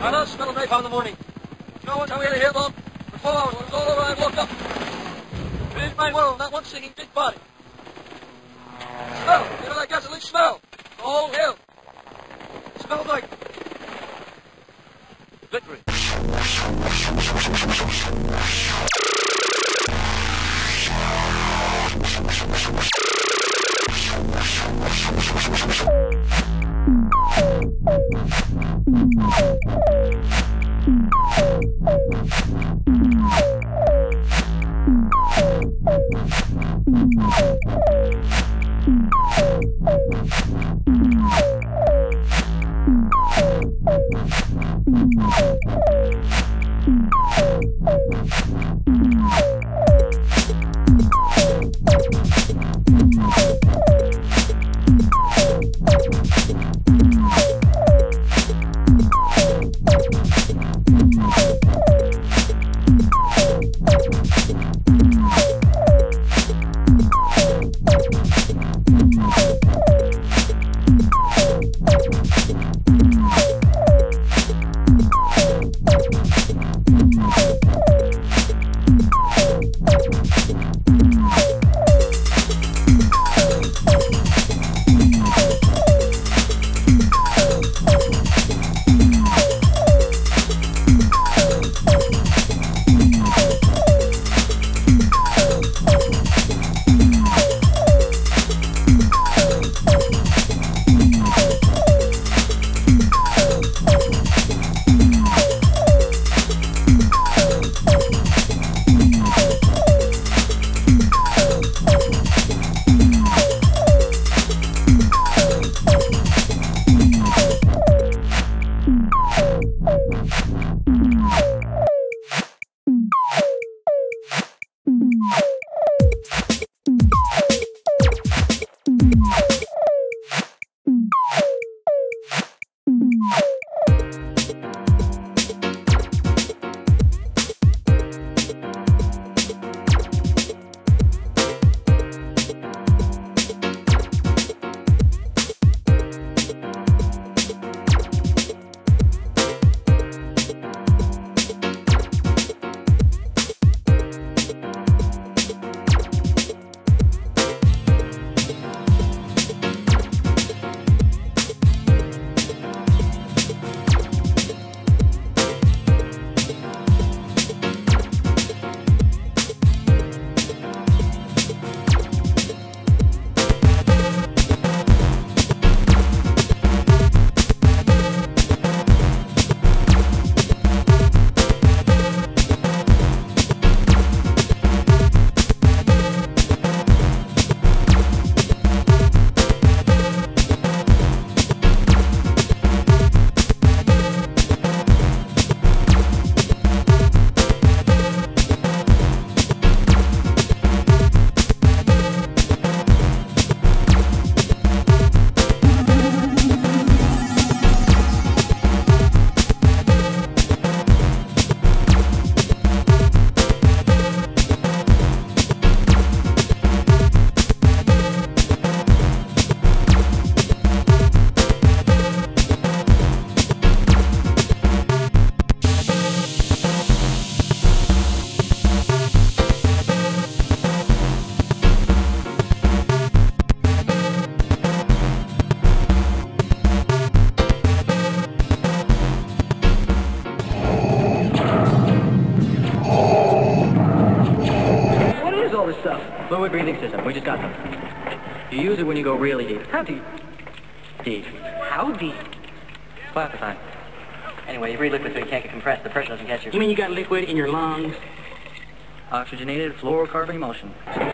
I don't smell a knife in the morning. No one's away to hell on. For 4 hours, when it's all over, I woke up. It is my world, not one singing dead body. Smell, you know that gasoline smell. The whole hill. It smells like victory. Fluid breathing system. We just got them. You use it when you go really deep. How deep? Deep. How deep? Plastifying. Anyway, you breathe liquid so you can't get compressed. The pressure doesn't catch you. You mean you got liquid in your lungs? Oxygenated fluorocarbon emulsion.